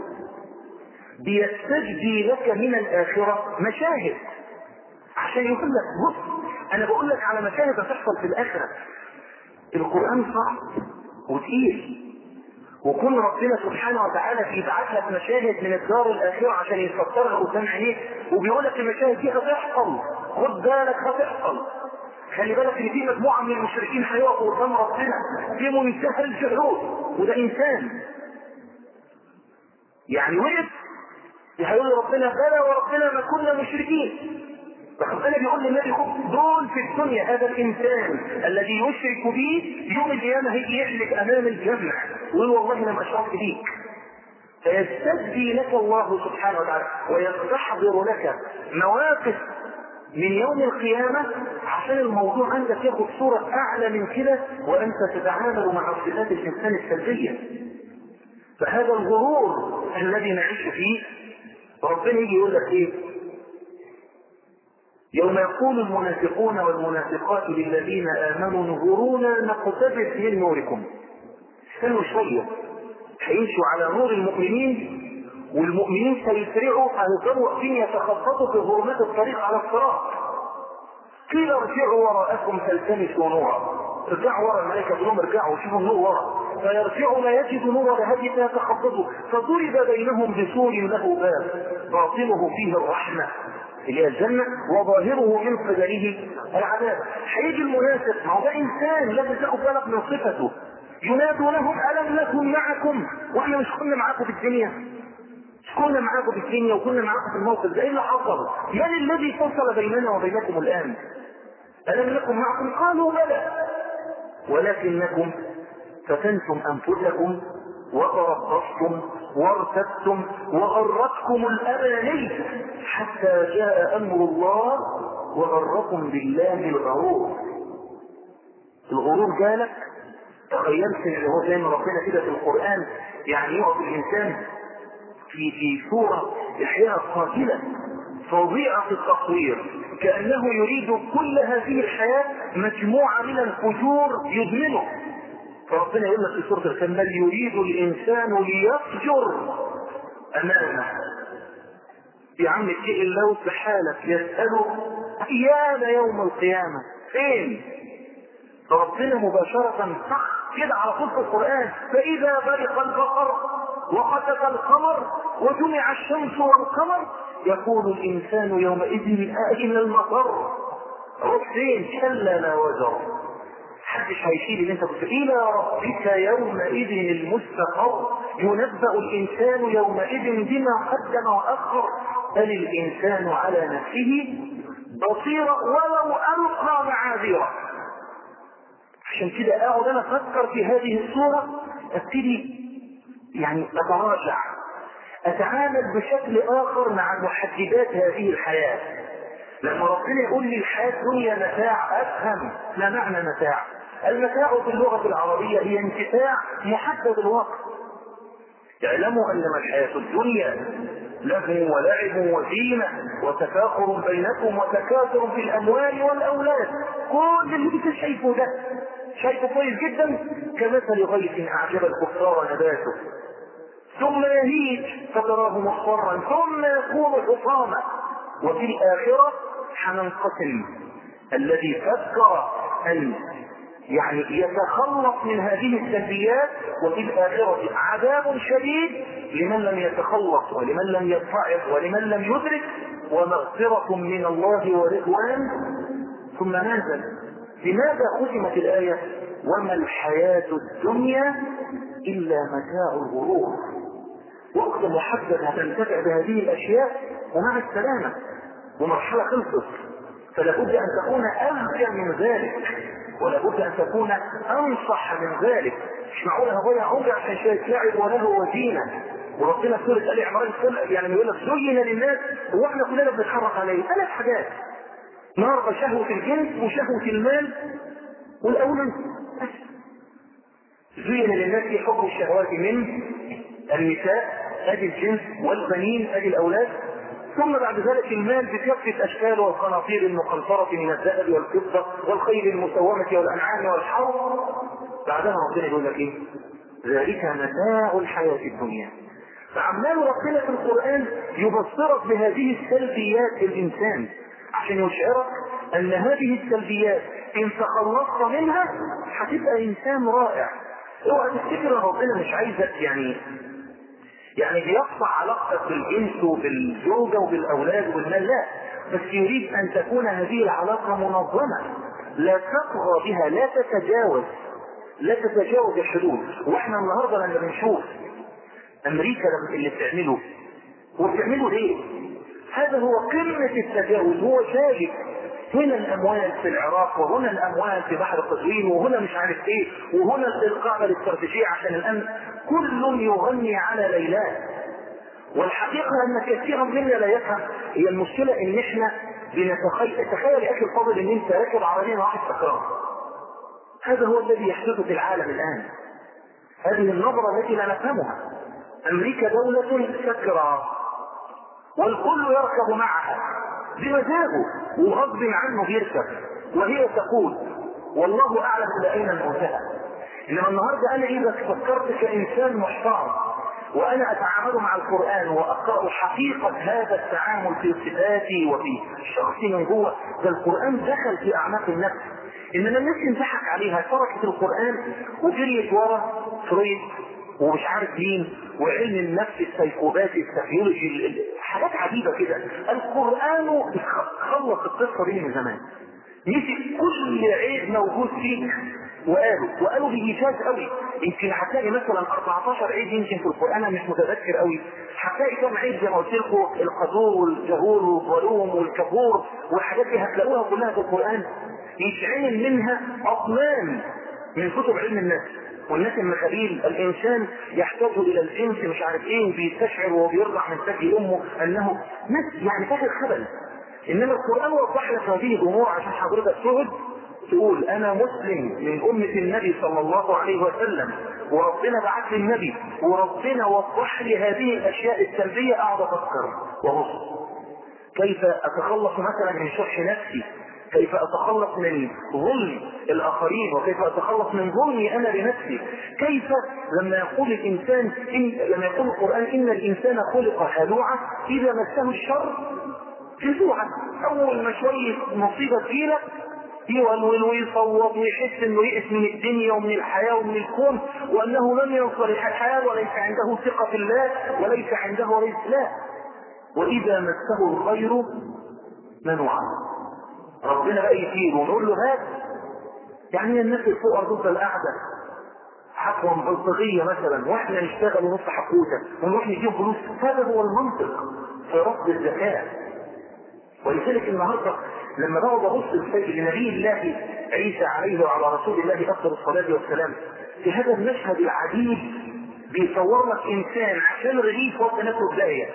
بيستجدي لك من الآخرة مشاهد عشان يقول لك بص أنا بقول لك على مشاهد هتحصل في الآخرة. القرآن صعب وتقيل، وكل ربنا سبحانه وتعالى بيبعت لك مشاهد من الدار الآخرة عشان يفكرها قدام عينيك، وبيقول لك المشاهد دي هتحصل، خد بالك هتحصل. خلي بالك ان في مجموعة من المشركين هيقفوا قدام ربنا في منتهى الجحود، وده إنسان يعني وقف هيقول ربنا بلى وربنا ما كنا مشركين. فربنا بيقول للنبي دول في الدنيا، هذا الانسان الذي يشرك به يوم القيامه هيجي يحلك امام الجمع ويقول والله لم اشرك بيك. فيستجدي لك الله سبحانه وتعالى ويستحضر لك مواقف من يوم القيامه عشان الموضوع عندك ياخد صوره اعلى من كده، وانت تتعامل مع صفات الانسان السلبيه. فهذا الغرور الذي نعيش فيه. ربنا يجي يقول لك ايه؟ يوم يقول المنافقون والمنافقات للذين آمنوا انظرونا نقتبس من نوركم. استنوا شوية، هيمشوا على نور المؤمنين والمؤمنين سيسرعوا، هيفضلوا واقفين يتخبطوا في ظلمات الطريق على الصراط. قيل ارجعوا وراءكم فالتمسوا نورا. ارجعوا ورا، الملائكة بيقولوا ارجعوا وشوفوا النور ورا، فيرجعوا لا يجدوا نورا لهدي فيتخبطوا، فضرب بينهم بسور له باب باطنه فيه الرحمة اللي هي الجنة وظاهره من قبله العذاب. هيجي المنافق، ما هو ده انسان لازم تاخد بالك من صفته. ينادونهم الم نكن معكم؟ واحنا مش كنا معاكم في الدنيا؟ مش كنا معاكم في الدنيا وكنا معاكم في الموقف ده؟ ايه اللي حصل؟ من الذي فصل بيننا وبينكم الان؟ الم نكن معكم؟ قالوا بلى ولكنكم فتنتم انفسكم وتربصتم وارتبتم وغرتكم الاماني حتى جاء امر الله وغركم بالله الغرور. الغرور جالك، تخيلت ان هو زي ما ربنا كده في القران يعني يقف الانسان في صوره احياء قاتله فظيعه التصوير، كانه يريد كل هذه الحياه مجموعه من الفجور يدمنه. فربنا يقول لك في سوره الكهف بل يريد الانسان ليفجر امامه. يا عم اتقي الله في حالك، يساله ايام يوم القيامه فين؟ فربنا مباشره صح كده على طول في القران فاذا برق البقر وخسف القمر وجمع الشمس والقمر يقول الانسان يومئذ اين المفر؟ روح فين؟ كلا لا وزر. محدش هيشيل اللي انت كنت الى ربك يومئذ المستقر ينبأ الانسان يومئذ بما قدم واخر بل الانسان على نفسه بصيرة ولو القى معاذيره. عشان كده اقعد انا افكر في هذه الصورة، ابتدي يعني اتراجع، اتعامل بشكل اخر مع محددات هذه الحياة. لما ربنا يقول لي الحياة الدنيا متاع، افهم ما معنى متاع. المتاع في اللغة العربية هي انتفاع محدد الوقت. اعلموا انما الحياة الدنيا لهو ولعب وزينة وتفاخر بينكم وتكاثر في الاموال والاولاد. كل اللي انت شايفه ده شايفه كويس جدا كمثل غيث اعجب الكفار نباته ثم يهيج فتراه مصفرا ثم يكون حطاما وفي الاخرة حننقسم. الذي فكر ان يعني يتخلص من هذه السلبيات وفي الآخرة عذاب شديد لمن لم يتخلص ولمن لم يتعظ ولمن لم يدرك ومغفرة من الله ورضوان. ثم نازل. لماذا ختمت الآية وما الحياة الدنيا إلا متاع الغرور؟ وقت محدد هتنتفع بهذه الأشياء ومع السلامة ومرحلة خلصت. فلابد أن تكون أذكى من ذلك ولابد أن تكون أنصح من ذلك. مش معقول هضيع عمري عشان شيء لعب وله وزينة. وربنا في سورة آل عمران يعني يقول لك زين للناس واحنا كلنا بنتحرك عليه 3 حاجات: نار شهوة الجنس وشهوة المال والأولاد. زين للناس في حب الشهوات من النساء ادي الجنس والبنين ادي الأولاد، ثم بعد ذلك المال بكافة أشكاله والقناطير المقنطرة من الذهب والفضة والخيل المسومة والأنعام والحرث. بعدها ربنا يقول لك ايه؟ ذلك متاع الحياة الدنيا. فعمال ربنا في القرآن يبصرك بهذه السلبيات في الإنسان عشان يشعرك أن هذه السلبيات إن تخلصت منها هتبقى إنسان رائع. اوعى تفتكر ربنا مش عايزك يعني بيقطع علاقتك بالجنس وبالزوجة وبالأولاد وبالمال، لا، بس يريد أن تكون هذه العلاقة منظمة لا تطغى بها، لا تتجاوز الحدود. واحنا النهارده لما بنشوف أمريكا اللي بتعمله ليه؟ هذا هو قمة التجاوز. هو شايف هنا الأموال في العراق وهنا الأموال في بحر قزوين وهنا مش عارف ايه وهنا القاعدة الاستراتيجية عشان الأمن. كل يغني على ليلات. والحقيقة أن كثيرا منا لا يفهم. هي المشكلة إن احنا تخيل يا أخي الفاضل إن أنت راكب عربية واحد سكران. هذا هو الذي يحدث في العالم الآن. هذه النظرة التي لا نفهمها. أمريكا دولة سكرى والكل يركب معها بمزاجه وغصب عنه بيركب، وهي تقول والله أعلم إلى أين المنتهى. إنما النهاردة أنا إذا فكرت كإنسان محترم وأنا أتعامل مع القرآن وأقرأ حقيقة هذا التعامل في صفاتي وفي شخصي من جوه، ده القرآن دخل في أعماق النفس. إنما الناس ينضحك عليها، تركت القرآن وجريت ورا فرويد ومش عارف مين وعلم النفس السيكوباتي السيكولوجي، حاجات عجيبة كده. القرآن خلص القصة دي من زمان، نسي كل عيب موجود فيك وقالوا بإيجاز قوي. يمكن هتلاقي مثلا 14 عيب يمكن في القرآن، مش متذكر قوي، هتلاقي كم عيب زي ما قلت لكم، القدور والجهور والظلوم والكفور والحاجات دي هتلاقوها كلها في القرآن. يتعمل منها أطنان من كتب علم النفس والناس المخابيل. الإنسان يحتاج إلى الجنس مش عارف إيه، وبيستشعر وهو بيرضع من ثدي أمه أنه نفس يعني فاكر خبل. إنما القرآن وضح لك هذه الأمور عشان حضرتك تقول أنا مسلم من أمة النبي صلى الله عليه وسلم، وربنا بعث لي النبي، وربنا وضح لي هذه الأشياء السلبية. أقعد أفكر وأبص كيف أتخلص مثلا من شح نفسي، كيف أتخلص من ظلم الآخرين، وكيف أتخلص من ظلمي أنا لنفسي. كيف لما يقول الإنسان لما يقول القرآن إن الإنسان خلق هلوعا إذا مسه الشر جزوعا، أول ما شوية مصيبة تجيلك يولول ويصوت ويحس انه يئس من الدنيا ومن الحياة ومن الكون، وانه لم ينصلح الحال وليس عنده ثقة في الله وليس عنده رزق الله. واذا مسه الخير منوعا، ربنا بقى يجيب ونقول له هات. يعني الناس الفقراء تفضل قاعدة حقوة بلطجية مثلا واحنا نشتغل ونص حقوته ونروح نجيب فلوس، هذا هو المنطق في رفض الزكاة. ولذلك النهارده لما بقعد ابص لنبي الله عيسى عليه وعلى رسول الله افضل الصلاه والسلام في هذا المشهد العجيب، بيصور لك انسان عشان رغيف وقت ناكل دايه،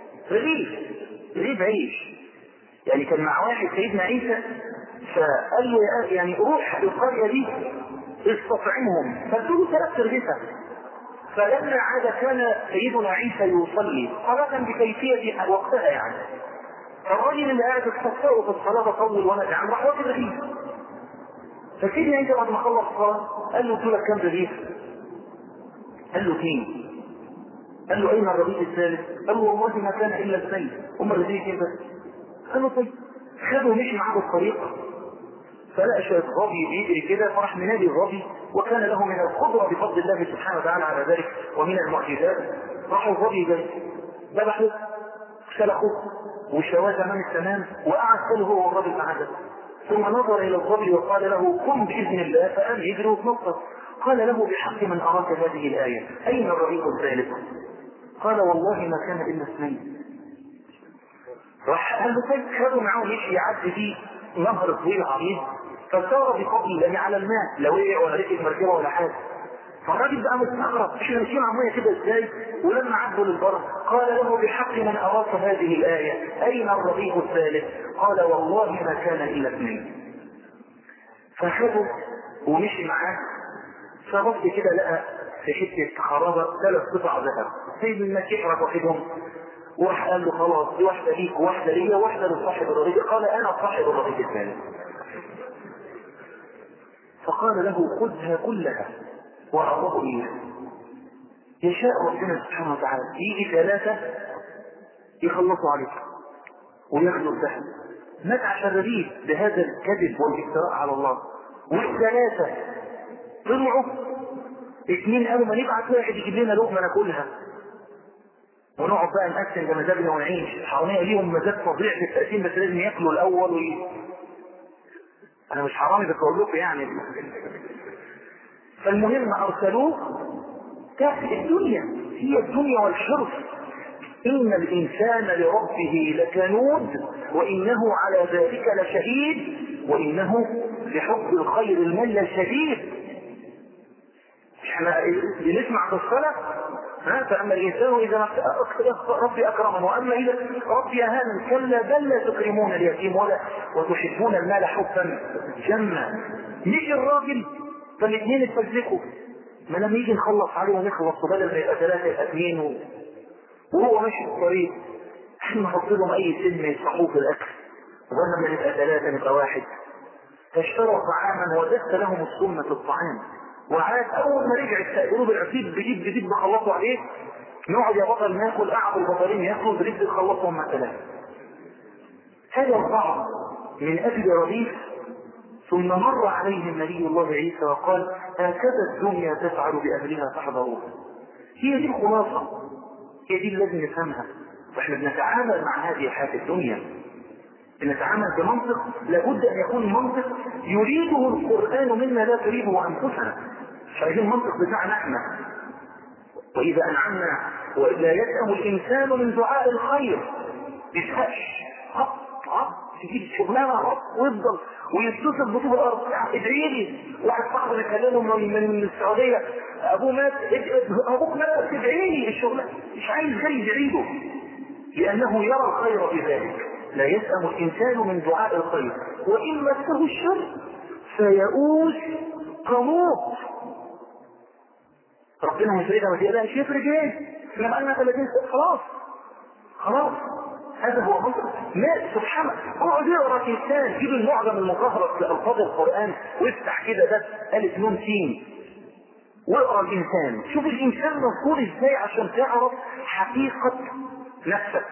رغيف عيش. يعني كان مع واحد سيدنا عيسى فقال له يعني روح القريه دي استطعمهم، فادوا له 3 رغيفة. فلما عاد كان سيدنا عيسى يصلي صلاه بكيفيه وقتها يعني، فالراجل اللي قاعد يستفسره في الصلاه طول وانا يعني راح واخد رغيف. فسيدنا عيسى بعد ما خلص الصلاه قال له دول كام رغيف؟ قال له 2. قال له اين الرغيف الثالث؟ قال له والله ما كان الا 2. هم الرغيفين بس. قال له طيب. خدوا مشي معاه بالطريق، فلقى شويه ظبي بيجري كده، فراح منادي الظبي، وكان له من القدره بفضل الله سبحانه وتعالى على ذلك ومن المعجزات. راحوا الظبي جاي ذبحوا سلخوا وشواه تمام التمام، وقعد كله هو والراجل معاه. ثم نظر الى الظبي وقال له قم باذن الله، فقام يجري وتنطط. قال له بحق من اراك هذه الايه اين الرغيف الثالث؟ قال والله ما كان الا 2. راح قال له طيب. خدوا معاه يمشي يعدي فيه نهر طويل عريض، فسار بفضل الله على الماء، لا وقع ولا ركب مركبه ولا حاجه. فالراجل بقى مستغرب احنا ماشيين على الميه كده ازاي؟ ولما عدوا للبر قال له بحق من اراك هذه الايه اين الرغيف الثالث؟ قال والله ما كان الا 2. فخده ومشي معاه، فبص كده لقى في حته خرابه 3 قطع ذهب، سيد المسيح راح واخدهم وراح قال له خلاص دي واحده ليك وواحده ليا وواحده لصاحب الرغيف. قال انا صاحب الرغيف الثالث. فقال له خذها كلها وأعطاه إياه. يشاء ربنا سبحانه وتعالى يجي 3 يخلصوا عليك وياخدوا الذهب. مات عشان رغيف بهذا الكذب والافتراء على الله. وال3 طلعوا 2 قالوا ما نبعت واحد يجيب لنا لقمه ناكلها ونقعد بقى نقسم بمزاجنا ونعيش. حوالينا ليهم مزاج فظيع في التقسيم، بس لازم ياكلوا الاول انا مش حرامي بس اقول لكم يعني. فالمهم ارسلوه تحت الدنيا، هي الدنيا والحرص. ان الانسان لربه لكنود وانه على ذلك لشهيد وانه لحب الخير المل شديد. احنا بنسمع في الصلاه فاما الانسان اذا ربي اكرمه واما اذا ربي اهانا كلا بل لا تكرمون اليتيم ولا وتحبون المال حبا جما. يجي الراجل فالاثنين اتفزلكوا، ما لما يجي نخلص عليه ونخلص وبدل ما يبقى 3 يبقى 2 وهو ماشي في الطريق احنا نحط لهم اي سن يصحوه في الاكل وبدل ما نبقى 3 نبقى 1. فاشتروا طعاما ودس لهم السم في الطعام وعاد اول ما رجع استقبلوه بالعصيب جديد بخلصوا عليه. نقعد يا بطل ناكل، قعدوا البطلين ياكلوا بريد يخلصهم مثلا. هذا البعض من اجل رغيف. ثم مر عليهم نبي الله عيسى وقال هكذا الدنيا تفعل باهلها فاحذروها. هي دي الخلاصه، هي دي اللي لازم نفهمها. واحنا بنتعامل مع هذه الحياه الدنيا بنتعامل بمنطق لابد ان يكون منطق يريده القران منا لا تريده انفسنا. مش عايزين المنطق بتاعنا احنا. واذا انعمنا واذا يسأم الانسان من دعاء الخير يسأش تجيب شغلانه ويفضل ويتصل بطوب الارض ادعي لي. واحد صاحبي بيكلمه من السعوديه ابوه مات، ابوك مات ادعي لي. الشغلانه مش عايز زي يدعي له لانه يرى الخير في ذلك. لا يسأم الانسان من دعاء الخير وان مسه الشر فيئوس قنوط. ربنا هيفرجها ما تقلقش. يفرج ايه؟ احنا بقالنا 30 سنه خلاص. هذا هو منطق. ما سبحان الله اقعد اقرا كتاب، جيب المعجم المكهرب لألفاظ القرآن وافتح كده ده ألف نون سين واقرا الإنسان. شوف الإنسان مذكور ازاي عشان تعرف حقيقة نفسك.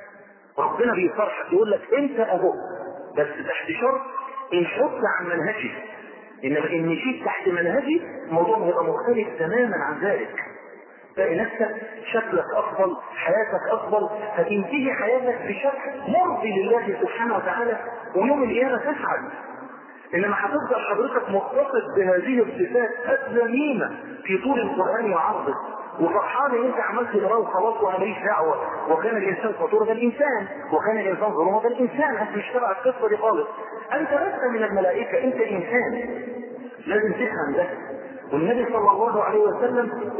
ربنا بيصرحك يقول لك انت اهو بس تحت شرط ان حط عن منهجي. انما ان مشيت تحت منهجي الموضوع هيبقى مختلف تماما عن ذلك. تلاقي نفسك شكلك افضل، حياتك افضل، هتنتهي حياتك بشكل مرضي لله سبحانه وتعالى ويوم القيامه تسعد. انما هتفضل حضرتك متصف بهذه الصفات الذميمه في طول القران وعرضه وفرحان ان انت عملت ده وخلاص وانا ماليش دعوه. وكان الانسان فطوره الانسان وكان الانسان ظلمه الانسان. انت مش تبع القصه دي خالص. انت لست من الملائكه، انت انسان. لازم تفهم ده. والنبي صلى الله عليه وسلم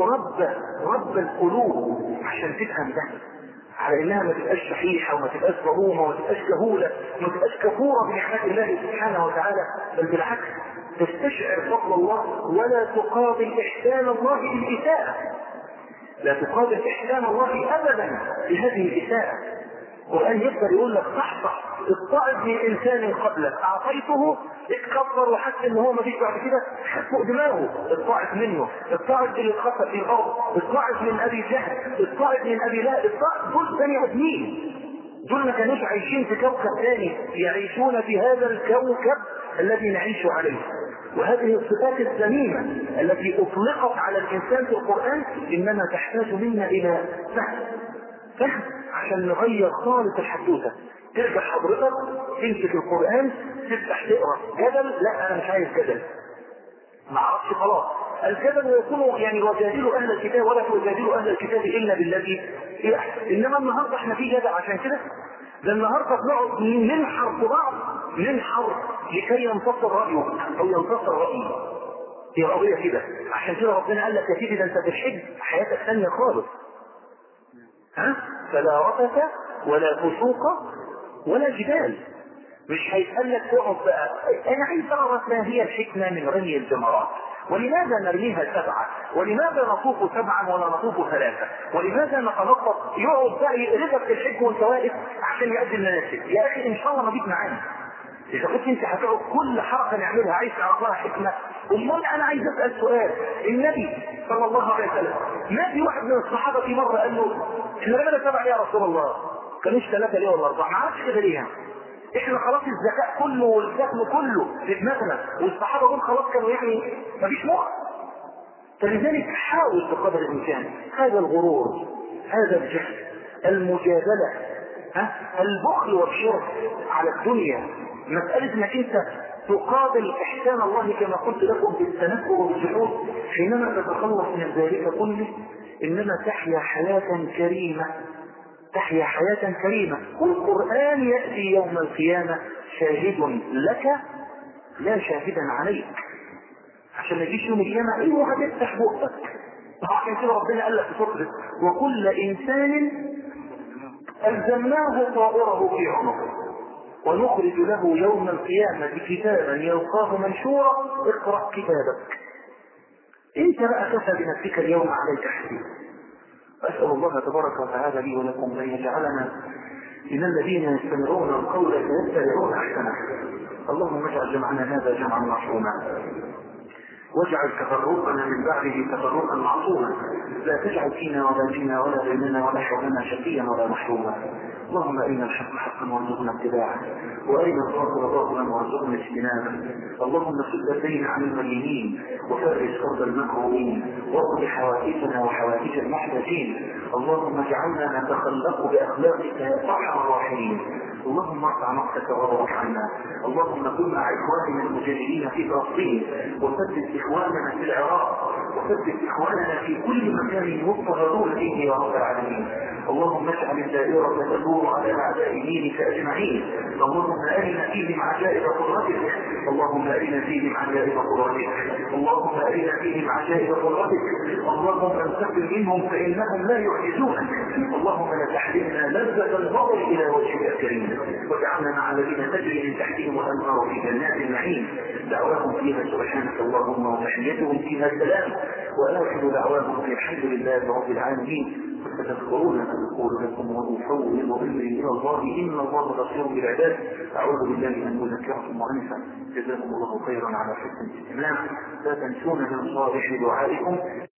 رب القلوب عشان تفهم ده على انها ما تبقاش شحيحه وما تبقاش ظلومه وما تبقاش جهوله وما تبقاش كفوره بنعمات الله سبحانه وتعالى، بل بالعكس تستشعر فضل الله ولا تقابل احسان الله بالاساءه. لا تقابل احسان الله ابدا بهذه الاساءه. القرآن يقدر يقول لك صح اطاعت من انسان قبلك اعطيته اتكبر وحس ان هو ما فيش بعد كده حس فوق دماغه. اطاعت منه، اطاعت اللي اتخطى في الارض، اطاعت من ابي جهل، اطاعت من ابي لا، اطاعت دول بني ادمين. دول ما كانوش عايشين في كوكب ثاني، يعيشون في هذا الكوكب الذي نعيش عليه. وهذه الصفات الذميمه التي اطلقت على الانسان في القرآن انما تحتاج منا الى فهم عشان نغير خالص الحدوته. ترجع حضرتك تمسك القرآن تفتح تقرا جدل، لا انا مش عايز جدل، ما اعرفش خلاص. الجدل يكون يعني وجادلوا اهل الكتاب ولا تجادلوا اهل الكتاب الا بالذي هي احسن. انما النهارده احنا في جدل عشان كده. ده النهارده بنقعد ننحر في بعض، ننحر لكي ينتصر رايه او ينتصر رايه. هي قضيه كده. عشان كده ربنا قال لك يا سيدي ده انت في الحج حياتك ثانيه خالص. فلا رفث ولا فسوق ولا جدال. مش هيتقال لك تقعد بقى انا عايز اعرف ما هي الحكمه من رمي الجمرات، ولماذا نرميها 7، ولماذا نطوف 7 ولا نطوف 3، ولماذا نتنطط. يقعد بقى يقرفك في الحج وانت واقف عشان يؤدي المناسك. يا اخي ان شاء الله ما جيت معانا. اذا كنت انت هتقعد كل حركه نعملها عايز تعرف لها حكمه، امال انا عايز اسال سؤال. النبي صلى الله عليه وسلم ما في واحد من الصحابه في مره قال له احنا رمينا 7 يا رسول الله، كانوش 3 ليه ولا 4؟ ما عرفش كده ليه. احنا خلاص الذكاء كله والفهم كله في دماغنا، والصحابه دول خلاص كانوا يعني مفيش نوع. فلذلك حاول بقدر الامكان هذا الغرور، هذا الجهل، المجادله، البخل والشرك على الدنيا، مساله انك انت تقابل احسان الله كما قلت لكم بالتنكر والجحود. حينما تتخلص من ذلك كله انما تحيا حياه كريمه، تحيا حياة كريمة. والقرآن يأتي يوم القيامة شاهد لك لا شاهدا عليك، عشان ما يجيش يوم القيامة ايوه هتفتح بقك. عشان كده ربنا قال لك في سورة وكل إنسان ألزمناه طائره في عنقه ونخرج له يوم القيامة كتابا يلقاه منشورا اقرأ كتابك. انت بقى كفى بنفسك اليوم عليك حسيب. أسأل الله تبارك وتعالى لي ولكم أن يجعلنا من الذين يستمعون القول فيتبعون أحسنه. اللهم اجعل جمعنا هذا جمعا مرحوما، واجعل تفرقنا من بعده تفرقا معصوما، لا تجعل فينا ولا فينا ولا بيننا ولا حولنا شقيا ولا محروما. اللهم أرنا الحق حقا وارزقنا اتباعه، وأرنا الباطل باطلا وارزقنا اجتنابه. اللهم سد الدين عن المدينين، وفرج كرب المكروبين، واقض حوائجنا وحوائج المحتاجين. اللهم اجعلنا نتخلق بأخلاقك يا أرحم الراحمين. اللهم ارفع نقصك وارض عنا. اللهم كن مع إخواننا المجاهدين في فلسطين، وثبت إخواننا في العراق، وثبت إخواننا في كل مكان يضطهدون فيه يا رب العالمين. اللهم اجعل الدائرة تدور على أعداء دينك أجمعين. اللهم أرنا فيهم عجائب قدرتك، اللهم أرنا فيهم عجائب قدرتك، اللهم أرنا فيهم عجائب قدرتك. اللهم انتقم منهم فإنهم لا يعجزونك. اللهم لا تحرمنا لذة النظر إلى وجهك الكريم، واجعلنا مع الذين تجري من تحتهم الأنهار في جنات النعيم، دعواهم فيها سبحانك اللهم وتحيتهم فيها سلام، وآخر دعواهم الحمد لله رب العالمين. فتذكرون ما أقول لكم وأفوض أمري إلى الله إن الله بصير بالعباد. أعوذ بالله أن أذكركم وأنسى. جزاكم الله خيرا على حسن الاستماع. لا تنسون من صالح دعائكم.